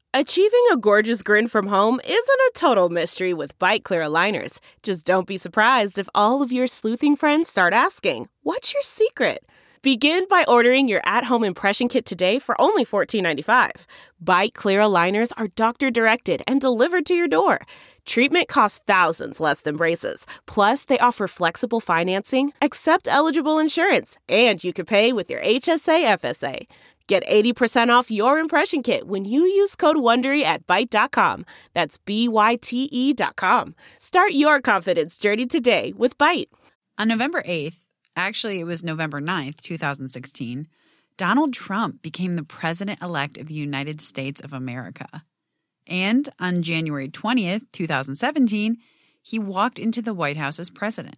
Achieving a gorgeous grin from home isn't a total mystery with Byte Clear aligners. Just don't be surprised if all of your sleuthing friends start asking, "What's your secret?" Begin by ordering your at-home impression kit today for only $14.95. Byte Clear aligners are doctor-directed and delivered to your door. Treatment costs thousands less than braces. Plus, they offer flexible financing, accept eligible insurance, and you can pay with your HSA FSA. Get 80% off your impression kit when you use code WONDERY at Byte.com. That's BYTE.com. Start your confidence journey today with Byte. On November 8th, actually it was November 9th, 2016, Donald Trump became the president-elect of the United States of America. And on January 20th, 2017, he walked into the White House as president.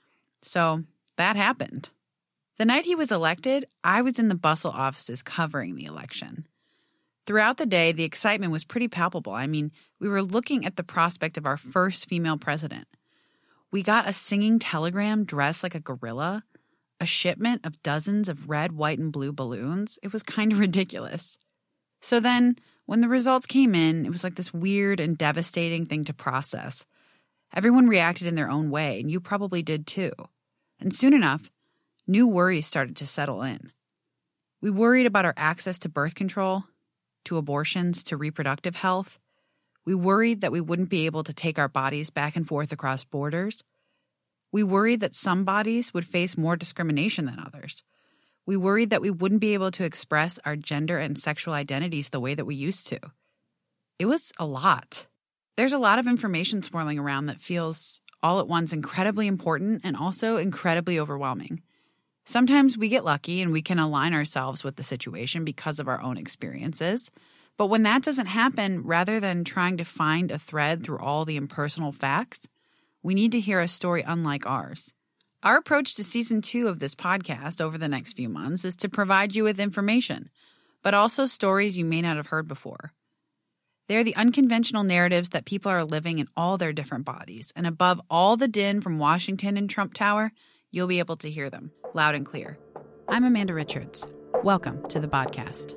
So that happened. The night he was elected, I was in the bustle offices covering the election. Throughout the day, the excitement was pretty palpable. I mean, we were looking at the prospect of our first female president. We got a singing telegram dressed like a gorilla, a shipment of dozens of red, white, and blue balloons. It was kind of ridiculous. So then, when the results came in, it was like this weird and devastating thing to process. Everyone reacted in their own way, and you probably did too. And soon enough, new worries started to settle in. We worried about our access to birth control, to abortions, to reproductive health. We worried that we wouldn't be able to take our bodies back and forth across borders. We worried that some bodies would face more discrimination than others. We worried that we wouldn't be able to express our gender and sexual identities the way that we used to. It was a lot. There's a lot of information swirling around that feels all at once incredibly important and also incredibly overwhelming. Sometimes we get lucky and we can align ourselves with the situation because of our own experiences. But when that doesn't happen, rather than trying to find a thread through all the impersonal facts, we need to hear a story unlike ours. Our approach to Season 2 of this podcast over the next few months is to provide you with information, but also stories you may not have heard before. They're the unconventional narratives that people are living in all their different bodies, and above all the din from Washington and Trump Tower, you'll be able to hear them loud and clear. I'm Amanda Richards. Welcome to the podcast.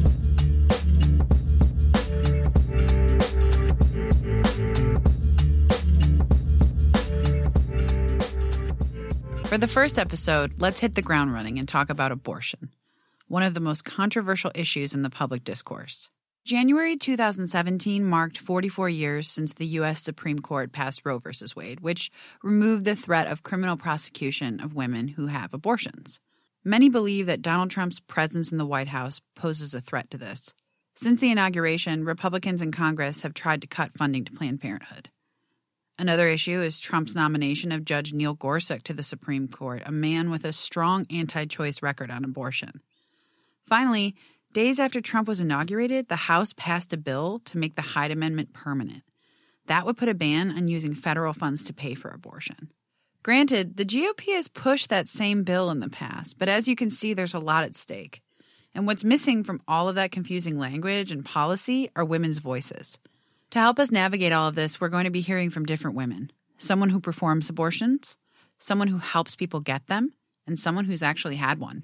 For the first episode, let's hit the ground running and talk about abortion, one of the most controversial issues in the public discourse. January 2017 marked 44 years since the U.S. Supreme Court passed Roe v. Wade, which removed the threat of criminal prosecution of women who have abortions. Many believe that Donald Trump's presence in the White House poses a threat to this. Since the inauguration, Republicans in Congress have tried to cut funding to Planned Parenthood. Another issue is Trump's nomination of Judge Neil Gorsuch to the Supreme Court, a man with a strong anti-choice record on abortion. Finally, days after Trump was inaugurated, the House passed a bill to make the Hyde Amendment permanent. That would put a ban on using federal funds to pay for abortion. Granted, the GOP has pushed that same bill in the past, but as you can see, there's a lot at stake. And what's missing from all of that confusing language and policy are women's voices. To help us navigate all of this, we're going to be hearing from different women. Someone who performs abortions, someone who helps people get them, and someone who's actually had one.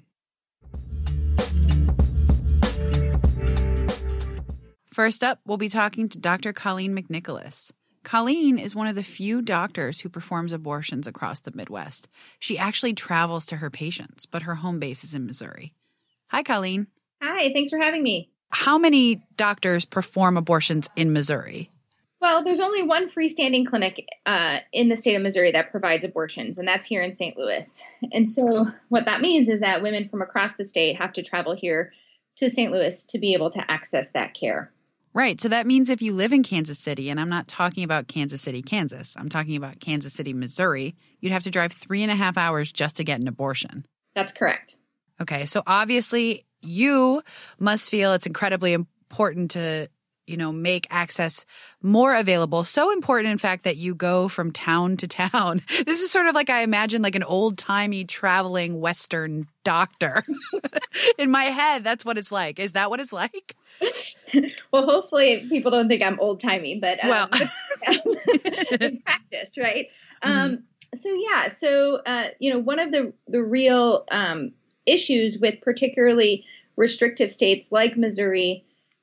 First up, we'll be talking to Dr. Colleen McNicholas. Colleen is one of the few doctors who performs abortions across the Midwest. She actually travels to her patients, but her home base is in Missouri. Hi, Colleen. Hi, thanks for having me. How many doctors perform abortions in Missouri? Well, there's only one freestanding clinic in the state of Missouri that provides abortions, and that's here in St. Louis. And so what that means is that women from across the state have to travel here to St. Louis to be able to access that care. Right. So that means if you live in Kansas City, and I'm not talking about Kansas City, Kansas, I'm talking about Kansas City, Missouri, you'd have to drive 3.5 hours just to get an abortion. That's correct. Okay. So obviously you must feel it's incredibly important to, make access more available. So important, in fact, that you go from town to town. This is sort of like, I imagine, like an old-timey traveling Western doctor. In my head, that's what it's like. Is that what it's like? Well, hopefully people don't think I'm old-timey, but in practice, right? So one of the real issues with particularly restrictive states like Missouri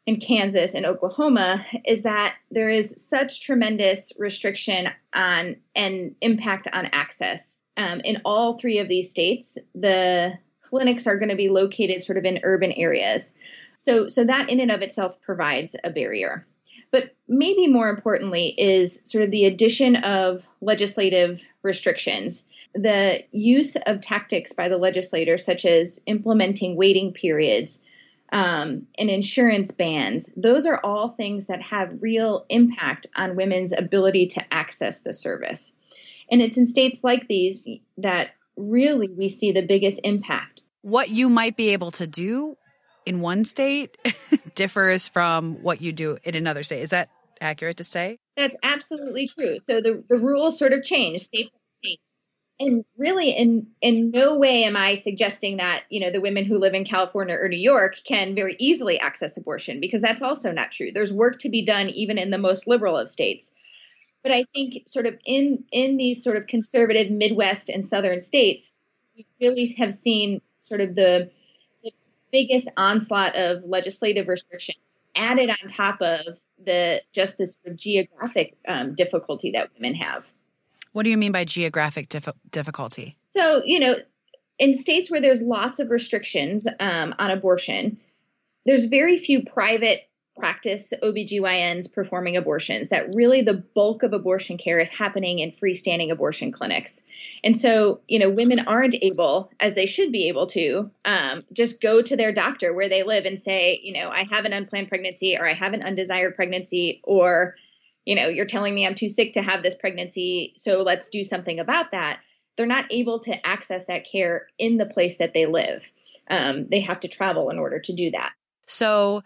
in Kansas and Oklahoma, is that there is such tremendous restriction on and impact on access. In all three of these states, the clinics are going to be located sort of in urban areas. So that in and of itself provides a barrier. But maybe more importantly is sort of the addition of legislative restrictions. The use of tactics by the legislator, such as implementing waiting periods and insurance bans, those are all things that have real impact on women's ability to access the service. And it's in states like these that really we see the biggest impact. What you might be able to do in one state differs from what you do in another state. Is that accurate to say? That's absolutely true. So the rules sort of change state by state. And really in no way am I suggesting that, the women who live in California or New York can very easily access abortion, because that's also not true. There's work to be done even in the most liberal of states. But I think sort of in these sort of conservative Midwest and Southern states, we really have seen sort of the biggest onslaught of legislative restrictions added on top of this sort of geographic difficulty that women have. What do you mean by geographic difficulty? So, in states where there's lots of restrictions on abortion, there's very few private practice OBGYNs performing abortions, that really the bulk of abortion care is happening in freestanding abortion clinics. And so, women aren't able, as they should be able to, just go to their doctor where they live and say, I have an unplanned pregnancy, or I have an undesired pregnancy, or, you're telling me I'm too sick to have this pregnancy, so let's do something about that. They're not able to access that care in the place that they live. They have to travel in order to do that. So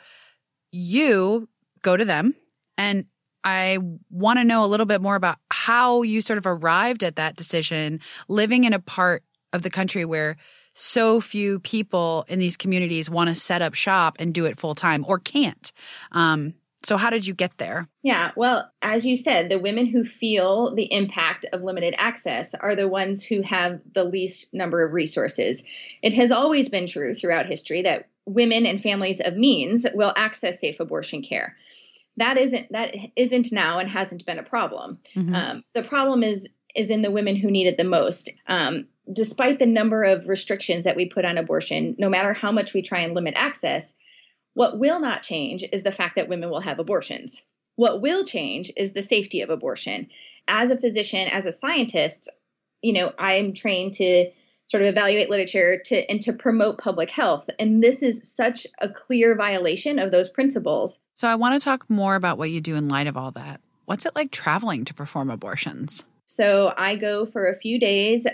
you go to them, and I want to know a little bit more about how you sort of arrived at that decision, living in a part of the country where so few people in these communities want to set up shop and do it full time or can't. So how did you get there? Yeah, well, as you said, the women who feel the impact of limited access are the ones who have the least number of resources. It has always been true throughout history that women and families of means will access safe abortion care. That isn't now and hasn't been a problem. Mm-hmm. The problem is in the women who need it the most. Despite the number of restrictions that we put on abortion, no matter how much we try and limit access, what will not change is the fact that women will have abortions. What will change is the safety of abortion. As a physician, as a scientist, I am trained to sort of evaluate literature and to promote public health. And this is such a clear violation of those principles. So I want to talk more about what you do in light of all that. What's it like traveling to perform abortions? So I go for a few days,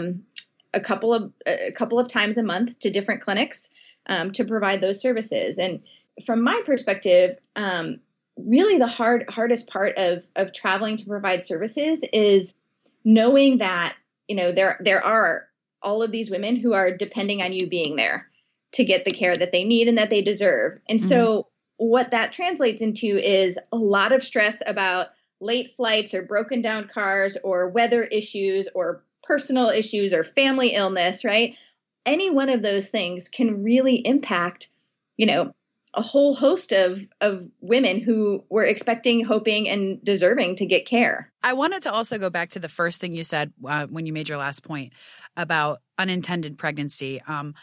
a couple of times a month to different clinics to provide those services. And from my perspective, really the hardest part of traveling to provide services is knowing that, there are all of these women who are depending on you being there to get the care that they need and that they deserve. And mm-hmm. So what that translates into is a lot of stress about late flights or broken down cars or weather issues or personal issues or family illness, right? Any one of those things can really impact, a whole host of women who were expecting, hoping, and deserving to get care. I wanted to also go back to the first thing you said when you made your last point about unintended pregnancy.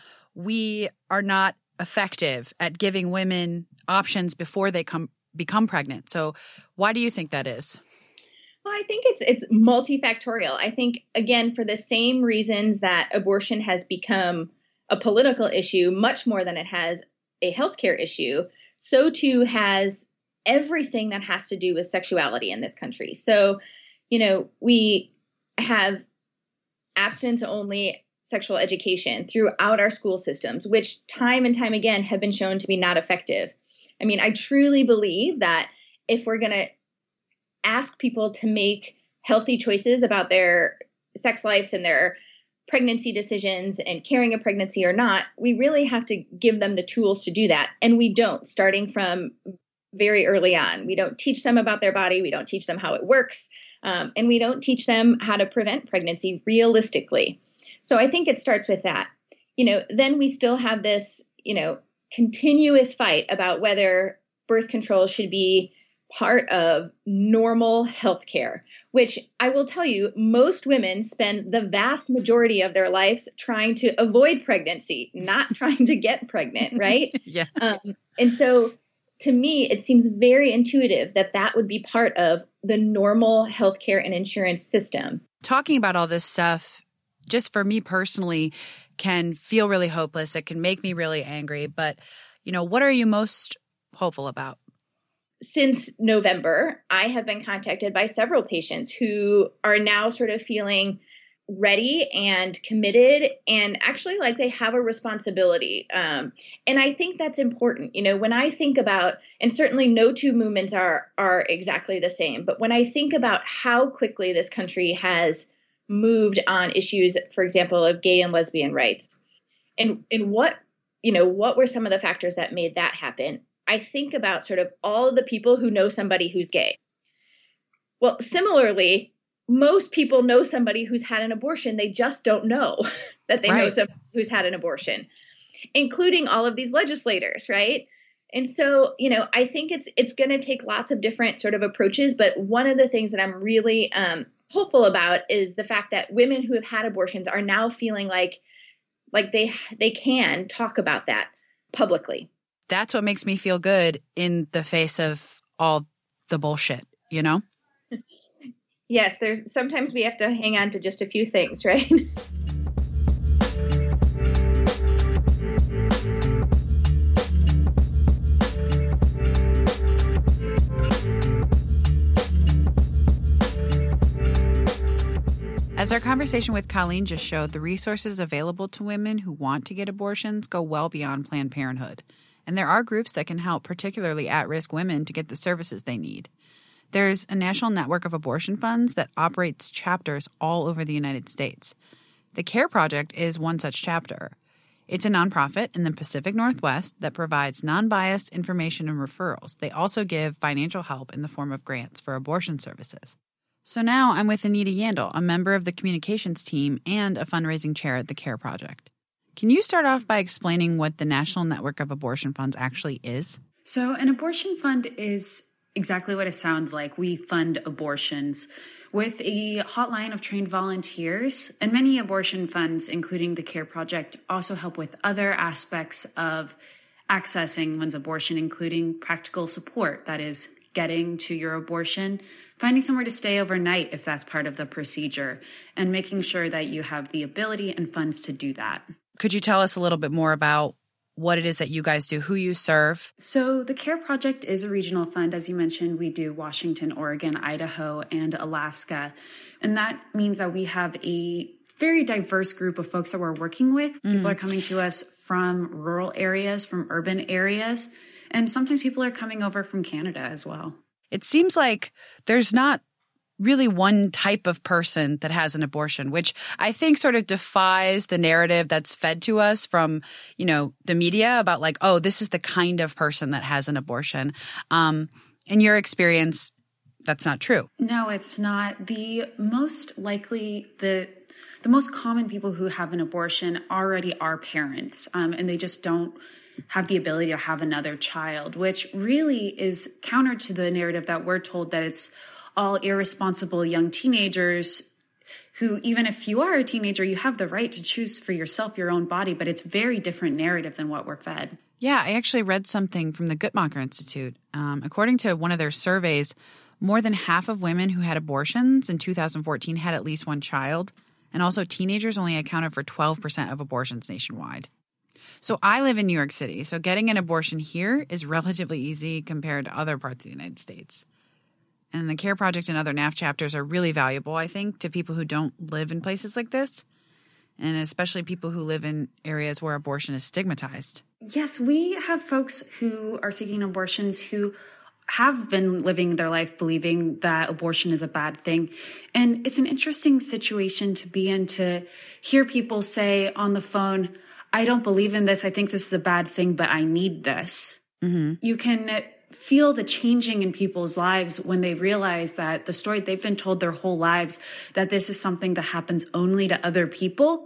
We are not effective at giving women options before they become pregnant. So why do you think that is? Well, I think it's multifactorial. I think, again, for the same reasons that abortion has become a political issue much more than it has a healthcare issue, so too has everything that has to do with sexuality in this country. So, we have abstinence-only sexual education throughout our school systems, which time and time again have been shown to be not effective. I mean, I truly believe that if we're going to ask people to make healthy choices about their sex lives and their pregnancy decisions and carrying a pregnancy or not, we really have to give them the tools to do that. And we don't, starting from very early on. We don't teach them about their body. We don't teach them how it works. And we don't teach them how to prevent pregnancy realistically. So I think it starts with that. Then we still have this, continuous fight about whether birth control should be part of normal healthcare, which I will tell you, most women spend the vast majority of their lives trying to avoid pregnancy, not trying to get pregnant, right? Yeah. And so to me, it seems very intuitive that that would be part of the normal healthcare and insurance system. Talking about all this stuff, just for me personally, can feel really hopeless. It can make me really angry. But, what are you most hopeful about? Since November, I have been contacted by several patients who are now sort of feeling ready and committed and actually like they have a responsibility. And I think that's important. When I think about, and certainly no two movements are exactly the same, but when I think about how quickly this country has moved on issues, for example, of gay and lesbian rights, and what were some of the factors that made that happen? I think about sort of all of the people who know somebody who's gay. Well, similarly, most people know somebody who's had an abortion. They just don't know that they know somebody who's had an abortion, including all of these legislators, right? And so, I think it's going to take lots of different sort of approaches. But one of the things that I'm really hopeful about is the fact that women who have had abortions are now feeling like they can talk about that publicly. That's what makes me feel good in the face of all the bullshit, Yes, sometimes we have to hang on to just a few things, right? As our conversation with Colleen just showed, the resources available to women who want to get abortions go well beyond Planned Parenthood. And there are groups that can help particularly at-risk women to get the services they need. There's a national network of abortion funds that operates chapters all over the United States. The CARE Project is one such chapter. It's a nonprofit in the Pacific Northwest that provides non-biased information and referrals. They also give financial help in the form of grants for abortion services. So now I'm with Anita Yandel, a member of the communications team and a fundraising chair at the CARE Project. Can you start off by explaining what the National Network of Abortion Funds actually is? So an abortion fund is exactly what it sounds like. We fund abortions with a hotline of trained volunteers, and many abortion funds, including the CARE Project, also help with other aspects of accessing one's abortion, including practical support, that is, getting to your abortion, finding somewhere to stay overnight if that's part of the procedure, and making sure that you have the ability and funds to do that. Could you tell us a little bit more about what it is that you guys do, who you serve? So the CARE Project is a regional fund. As you mentioned, we do Washington, Oregon, Idaho, and Alaska. And that means that we have a very diverse group of folks that we're working with. People are coming to us from rural areas, from urban areas, and sometimes people are coming over from Canada as well. It seems like there's not really one type of person that has an abortion, which I think sort of defies the narrative that's fed to us from, the media about like, oh, this is the kind of person that has an abortion. In your experience, that's not true. No, it's not. The most likely, the most common people who have an abortion already are parents, and they just don't have the ability to have another child, which really is counter to the narrative that we're told that it's all irresponsible young teenagers who, even if you are a teenager, you have the right to choose for yourself your own body, but it's very different narrative than what we're fed. Yeah, I actually read something from the Guttmacher Institute. According to one of their surveys, more than half of women who had abortions in 2014 had at least one child, and also teenagers only accounted for 12% of abortions nationwide. So I live in New York City, so getting an abortion here is relatively easy compared to other parts of the United States. And the CARE Project and other NAF chapters are really valuable, I think, to people who don't live in places like this, and especially people who live in areas where abortion is stigmatized. Yes, we have folks who are seeking abortions who have been living their life believing that abortion is a bad thing. And it's an interesting situation to be in, to hear people say on the phone, I don't believe in this. I think this is a bad thing, but I need this. Mm-hmm. You can feel the changing in people's lives when they realize that the story they've been told their whole lives, that this is something that happens only to other people,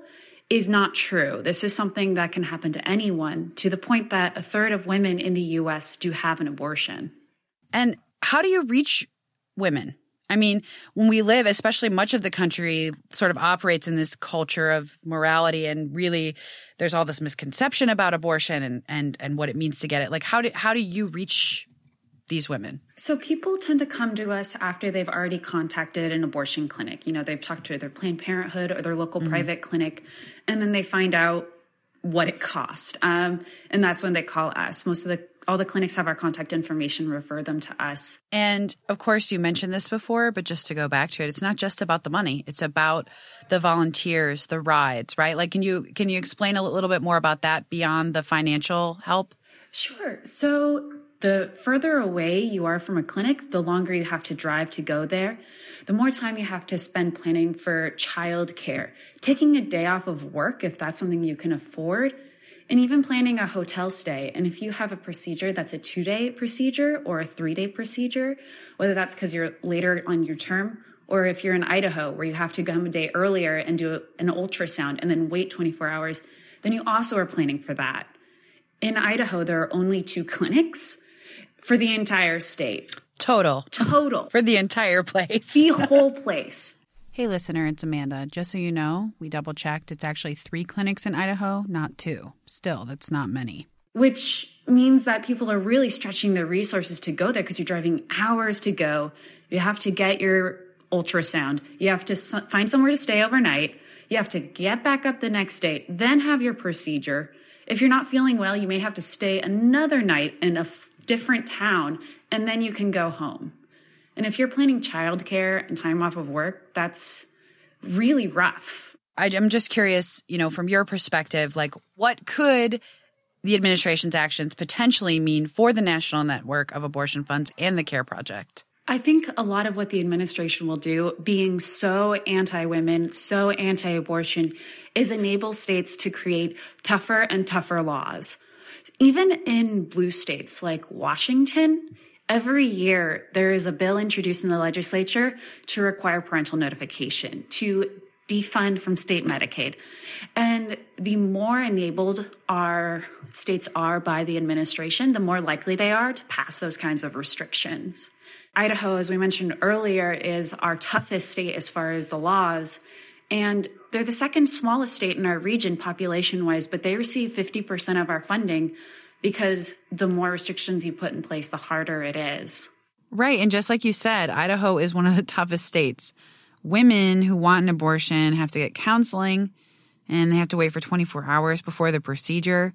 is not true. This is something that can happen to anyone, to the point that a third of women in the U.S. do have an abortion. And how do you reach women? I mean, when we live, especially much of the country sort of operates in this culture of morality, and really there's all this misconception about abortion and what it means to get it. Like, how do you reach these women? So people tend to come to us after they've already contacted an abortion clinic. You know, they've talked to their Planned Parenthood or their local private clinic, and then they find out what it cost. And that's when they call us. All the clinics have our contact information, refer them to us. And of course, you mentioned this before, but just to go back to it, it's not just about the money. It's about the volunteers, the rides, right? Like, can you explain a little bit more about that beyond the financial help? Sure. So the further away you are from a clinic, the longer you have to drive to go there, the more time you have to spend planning for childcare, taking a day off of work if that's something you can afford, and even planning a hotel stay. And if you have a procedure that's a 2-day procedure or a 3-day procedure, whether that's because you're later on your term, or if you're in Idaho where you have to come a day earlier and do an ultrasound and then wait 24 hours, then you also are planning for that. In Idaho, there are only 2 clinics for the entire state. Total. For the entire place. The whole place. Hey, listener, it's Amanda. Just so you know, we double-checked. It's actually 3 clinics in Idaho, not 2. Still, that's not many. Which means that people are really stretching their resources to go there because you're driving hours to go. You have to get your ultrasound. You have to find somewhere to stay overnight. You have to get back up the next day, then have your procedure. If you're not feeling well, you may have to stay another night in a different town, and then you can go home. And if you're planning childcare and time off of work, that's really rough. I'm just curious, from your perspective, like, what could the administration's actions potentially mean for the National Network of Abortion Funds and the CARE Project? I think a lot of what the administration will do, being so anti-women, so anti-abortion, is enable states to create tougher and tougher laws. Even in blue states like Washington, every year there is a bill introduced in the legislature to require parental notification, to defund from state Medicaid. And the more enabled our states are by the administration, the more likely they are to pass those kinds of restrictions. Idaho, as we mentioned earlier, is our toughest state as far as the laws. And they're the second smallest state in our region population-wise, but they receive 50% of our funding because the more restrictions you put in place, the harder it is. Right. And just like you said, Idaho is one of the toughest states. Women who want an abortion have to get counseling, and they have to wait for 24 hours before the procedure.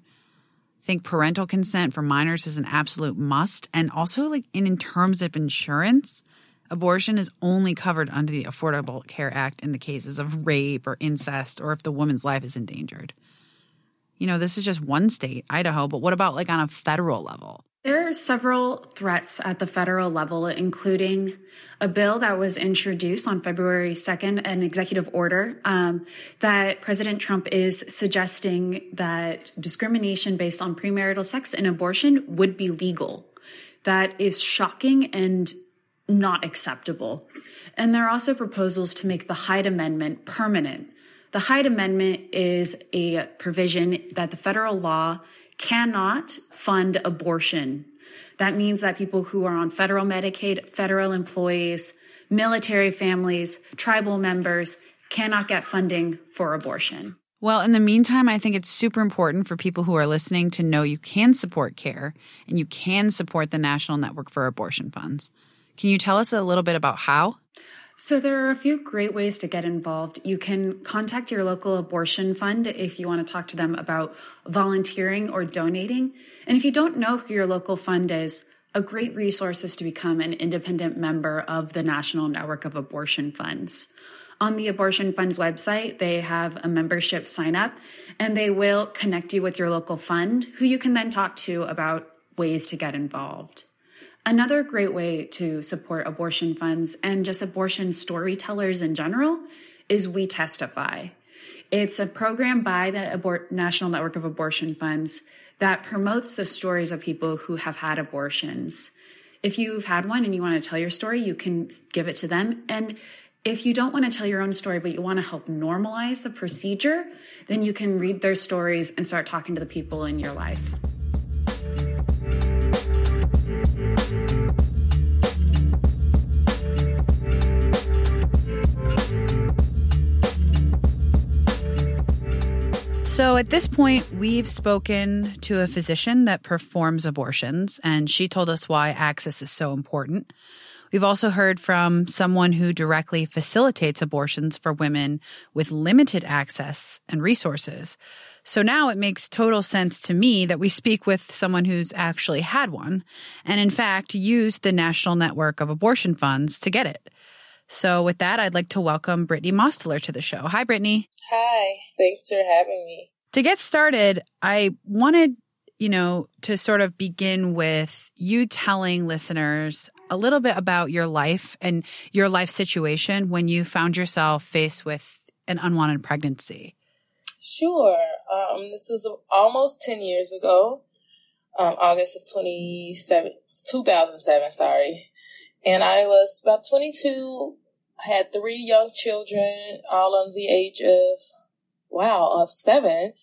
I think parental consent for minors is an absolute must. And also, in terms of insurance, abortion is only covered under the Affordable Care Act in the cases of rape or incest, or if the woman's life is endangered. This is just one state, Idaho, but what about on a federal level? There are several threats at the federal level, including a bill that was introduced on February 2nd, an executive order that President Trump is suggesting that discrimination based on premarital sex and abortion would be legal. That is shocking and not acceptable. And there are also proposals to make the Hyde Amendment permanent. The Hyde Amendment is a provision that the federal law cannot fund abortion. That means that people who are on federal Medicaid, federal employees, military families, tribal members cannot get funding for abortion. Well, in the meantime, I think it's super important for people who are listening to know you can support CARE and you can support the National Network for Abortion Funds. Can you tell us a little bit about how? So there are a few great ways to get involved. You can contact your local abortion fund if you want to talk to them about volunteering or donating. And if you don't know who your local fund is, a great resource is to become an independent member of the National Network of Abortion Funds. On the Abortion Funds website, they have a membership sign up, and they will connect you with your local fund, who you can then talk to about ways to get involved. Another great way to support abortion funds and just abortion storytellers in general is We Testify. It's a program by the National Network of Abortion Funds that promotes the stories of people who have had abortions. If you've had one and you want to tell your story, you can give it to them. And If you don't want to tell your own story, but you want to help normalize the procedure, then you can read their stories and start talking to the people in your life. So at this point, we've spoken to a physician that performs abortions, and she told us why access is so important. We've also heard from someone who directly facilitates abortions for women with limited access and resources. So now it makes total sense to me that we speak with someone who's actually had one and, in fact, used the National Network of Abortion Funds to get it. So with that, I'd like to welcome Brittany Mosteller to the show. Hi, Brittany. Hi. Thanks for having me. To get started, I wanted, to sort of begin with you telling listeners a little bit about your life and your life situation when you found yourself faced with an unwanted pregnancy. Sure. This was almost 10 years ago, August of 2007, sorry. And I was about 22. I had 3 young children, all under the age of 7.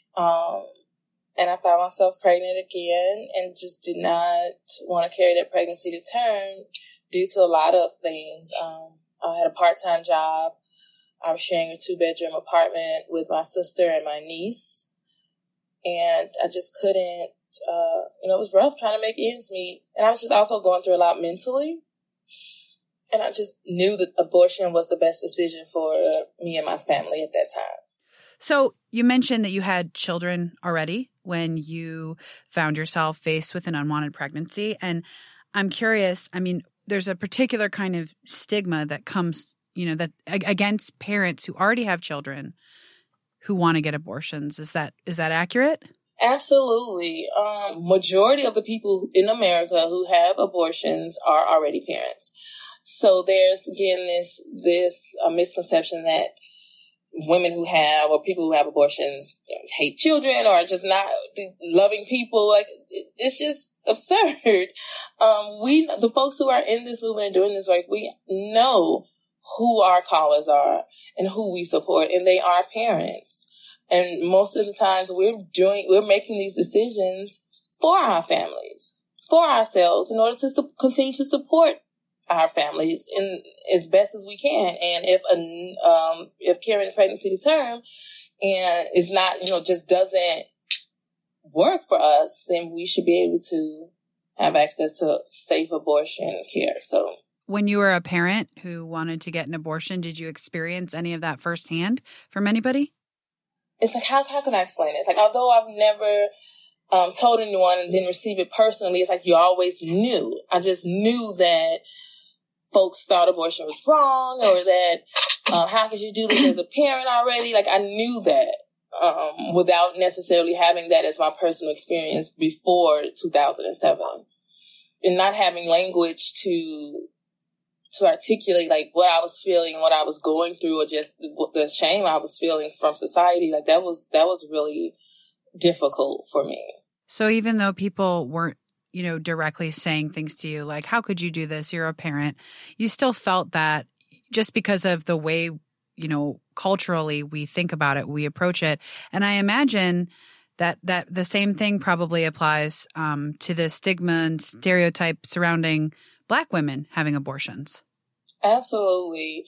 And I found myself pregnant again and just did not want to carry that pregnancy to term due to a lot of things. I had a part-time job. I was sharing a 2-bedroom apartment with my sister and my niece. And I just couldn't, it was rough trying to make ends meet. And I was just also going through a lot mentally. And I just knew that abortion was the best decision for me and my family at that time. So you mentioned that you had children already when you found yourself faced with an unwanted pregnancy. And I'm curious, there's a particular kind of stigma that comes, that against parents who already have children who want to get abortions. Is that accurate? Absolutely. Majority of the people in America who have abortions are already parents. So there's, again, this misconception that women who have, or people who have abortions, hate children or just not loving people. Like, it's just absurd. The folks who are in this movement and doing this work, we know who our callers are and who we support, and they are parents. And most of the times we're making these decisions for our families, for ourselves, in order to continue to support our families in as best as we can. And if carrying a pregnancy to term and is not, just doesn't work for us, then we should be able to have access to safe abortion care. So when you were a parent who wanted to get an abortion, did you experience any of that firsthand from anybody? It's like, how can I explain it? It's like, although I've never told anyone and didn't receive it personally, it's like you always knew. I just knew that folks thought abortion was wrong, or that how could you do this as a parent already? Like, I knew that without necessarily having that as my personal experience before 2007, and not having language to articulate like what I was feeling, what I was going through, or just the shame I was feeling from society. Like, that was really difficult for me. So even though people weren't, directly saying things to you like, how could you do this? You're a parent. You still felt that just because of the way, culturally we think about it, we approach it. And I imagine that the same thing probably applies to the stigma and stereotype surrounding Black women having abortions. Absolutely.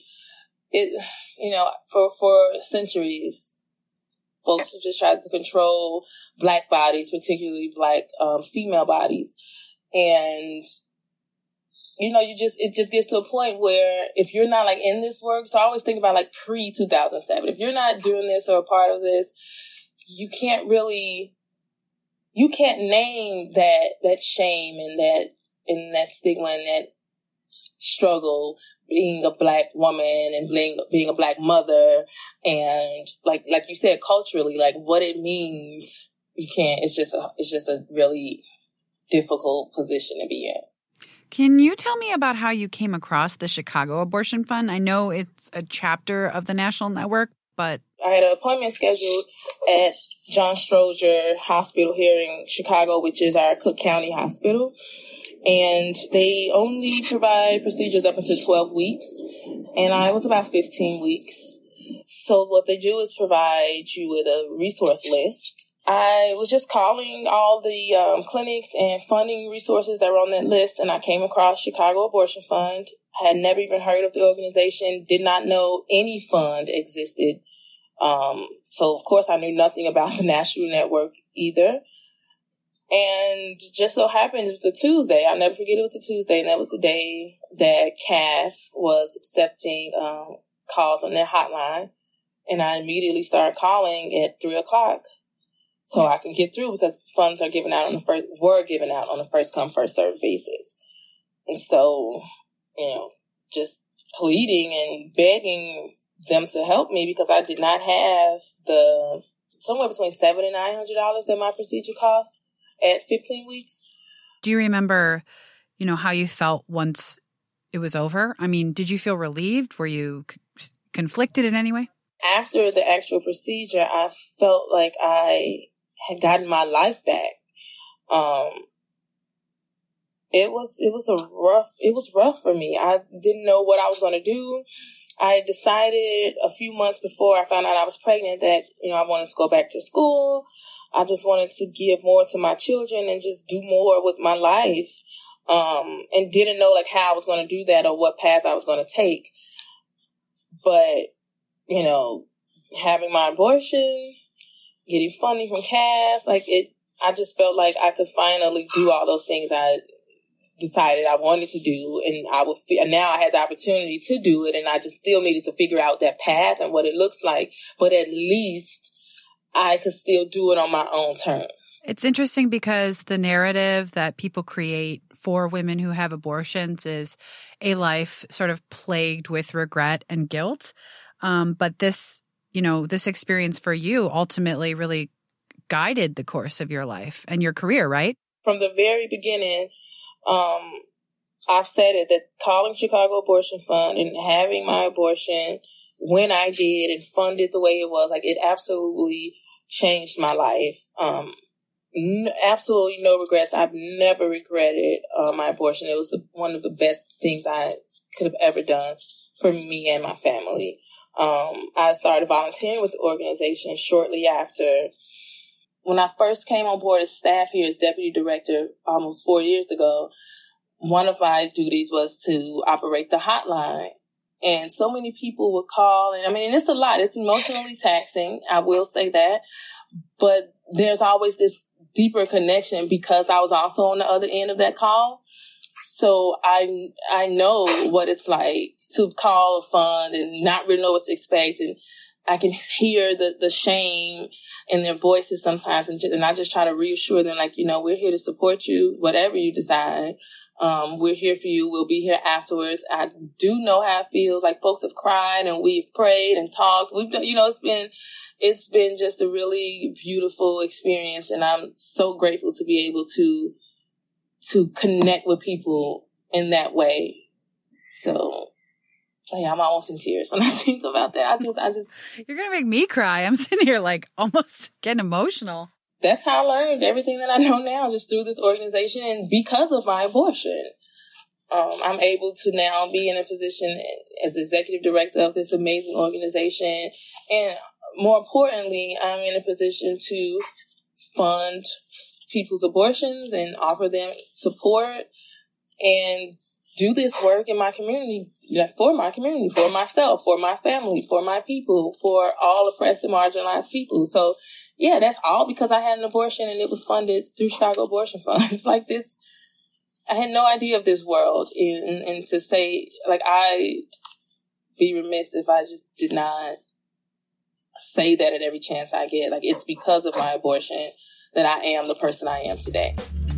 For centuries, folks have just tried to control Black bodies, particularly Black female bodies. And, it just gets to a point where if you're not like in this work, so I always think about like pre-2007, if you're not doing this or a part of this, you can't name that shame and that stigma and that struggle, being a Black woman and being a Black mother, and like you said, culturally, like what it means, you can't. It's just a really difficult position to be in. Can you tell me about how you came across the Chicago Abortion Fund? I know it's a chapter of the National Network, but I had an appointment scheduled at John Stroger Hospital here in Chicago, which is our Cook County hospital. And they only provide procedures up until 12 weeks. and it was about 15 weeks. So what they do is provide you with a resource list. I was just calling all the clinics and funding resources that were on that list, and I came across Chicago Abortion Fund. I had never even heard of the organization, did not know any fund existed. So, of course, I knew nothing about the national network either. And just so happened it was a Tuesday. I'll never forget it was a Tuesday, and that was the day that CAF was accepting calls on their hotline. And I immediately started calling at 3:00 so I can get through, because funds are given out were given out on a first come, first served basis. And so, just pleading and begging them to help me, because I did not have the somewhere between $700 and $900 that my procedure cost at 15 weeks. Do you remember, how you felt once it was over? I mean, did you feel relieved? Were you conflicted in any way? After the actual procedure, I felt like I had gotten my life back. It was rough for me. I didn't know what I was going to do. I decided a few months before I found out I was pregnant that, I wanted to go back to school. I just wanted to give more to my children and just do more with my life. And didn't know how I was going to do that or what path I was going to take. But, having my abortion, getting funding from CAF, I just felt like I could finally do all those things I decided I wanted to do, and now I had the opportunity to do it, and I just still needed to figure out that path and what it looks like, but at least I could still do it on my own terms. It's interesting because the narrative that people create for women who have abortions is a life sort of plagued with regret and guilt. But this experience for you ultimately really guided the course of your life and your career, right? From the very beginning, I've said it, that calling Chicago Abortion Fund and having my abortion when I did and funded the way it was, it absolutely changed my life. Absolutely no regrets. I've never regretted my abortion. It was one of the best things I could have ever done for me and my family. I started volunteering with the organization shortly after. When I first came on board as staff here as deputy director almost 4 years ago, one of my duties was to operate the hotline. And so many people would call. And it's a lot. It's emotionally taxing. I will say that. But there's always this deeper connection because I was also on the other end of that call. So I know what it's like to call a fund and not really know what to expect. And I can hear the shame in their voices sometimes. And I just try to reassure them, we're here to support you, whatever you decide. We're here for you. We'll be here afterwards. I do know how it feels. Folks have cried and we've prayed and talked. We've done, it's been just a really beautiful experience. And I'm so grateful to be able to connect with people in that way. So, yeah, I'm almost in tears when I think about that. I just. You're going to make me cry. I'm sitting here almost getting emotional. That's how I learned everything that I know now, just through this organization and because of my abortion. I'm able to now be in a position as executive director of this amazing organization. And more importantly, I'm in a position to fund people's abortions and offer them support and do this work in my community, for myself, for my family, for my people, for all oppressed and marginalized people. So, yeah, that's all because I had an abortion and it was funded through Chicago Abortion Fund. This, I had no idea of this world. And to say, I'd be remiss if I just did not say that at every chance I get. It's because of my abortion that I am the person I am today.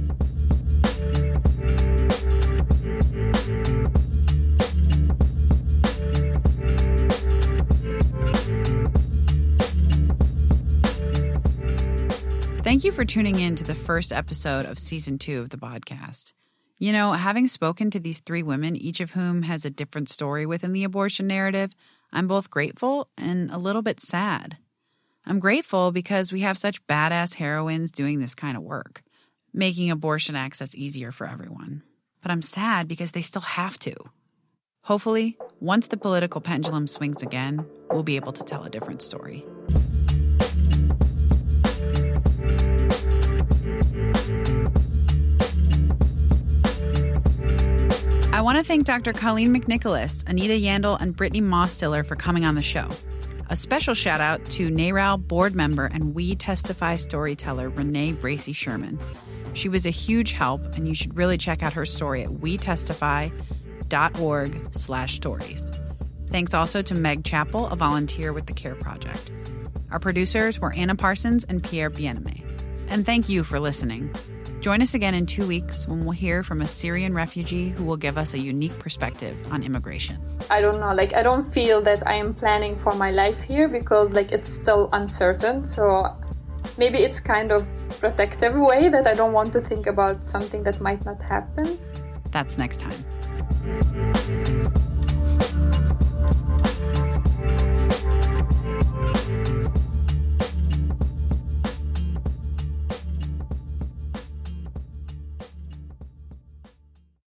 Thank you for tuning in to the first episode of season 2 of the podcast. Having spoken to these 3 women, each of whom has a different story within the abortion narrative, I'm both grateful and a little bit sad. I'm grateful because we have such badass heroines doing this kind of work, making abortion access easier for everyone. But I'm sad because they still have to. Hopefully, once the political pendulum swings again, we'll be able to tell a different story. I want to thank Dr. Colleen McNicholas, Anita Yandel, and Brittany Moss-Stiller for coming on the show. A special shout out to NARAL board member and We Testify storyteller Renee Bracy Sherman. She was a huge help, and you should really check out her story at wetestify.org/stories. Thanks also to Meg Chappell, a volunteer with the CARE Project. Our producers were Anna Parsons and Pierre Bien-Aimé. And thank you for listening. Join us again in 2 weeks when we'll hear from a Syrian refugee who will give us a unique perspective on immigration. I don't know, I don't feel that I am planning for my life here because, it's still uncertain. So maybe it's kind of protective way that I don't want to think about something that might not happen. That's next time.